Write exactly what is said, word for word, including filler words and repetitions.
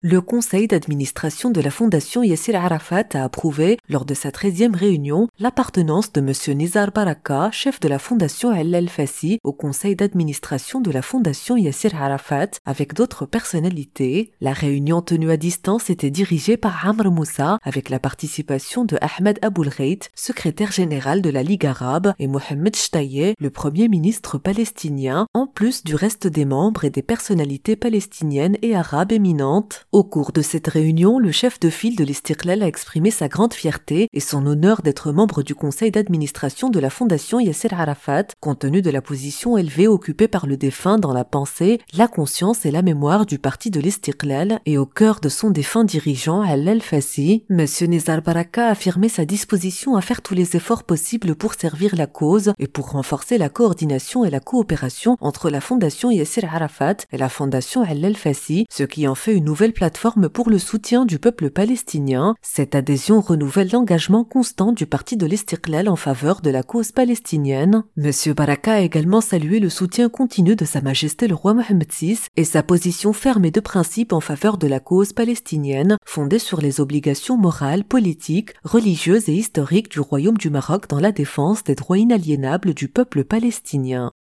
Le conseil d'administration de la Fondation Yasser Arafat a approuvé, lors de sa treizième réunion, l'appartenance de M. Nizar Baraka, chef de la Fondation Al-Fassi, au conseil d'administration de la Fondation Yasser Arafat, avec d'autres personnalités. La réunion tenue à distance était dirigée par Amr Moussa, avec la participation de Ahmed Aboulghait, secrétaire général de la Ligue arabe, et Mohamed Shtaye, le premier ministre palestinien, en plus du reste des membres et des personnalités palestiniennes et arabes éminentes. Au cours de cette réunion, le chef de file de l'Istiqlal a exprimé sa grande fierté et son honneur d'être membre du conseil d'administration de la Fondation Yasser Arafat, compte tenu de la position élevée occupée par le défunt dans la pensée, la conscience et la mémoire du parti de l'Istiqlal et au cœur de son défunt dirigeant Al-Fassi. M. Nizar Baraka a affirmé sa disposition à faire tous les efforts possibles pour servir la cause et pour renforcer la coordination et la coopération entre la Fondation Yasser Arafat et la Fondation Al-Fassi, ce qui en fait une nouvelle plateforme pour le soutien du peuple palestinien. Cette adhésion renouvelle l'engagement constant du parti de l'Istiqlal en faveur de la cause palestinienne. M. Baraka a également salué le soutien continu de Sa Majesté le roi Mohammed six et sa position ferme et de principe en faveur de la cause palestinienne, fondée sur les obligations morales, politiques, religieuses et historiques du Royaume du Maroc dans la défense des droits inaliénables du peuple palestinien.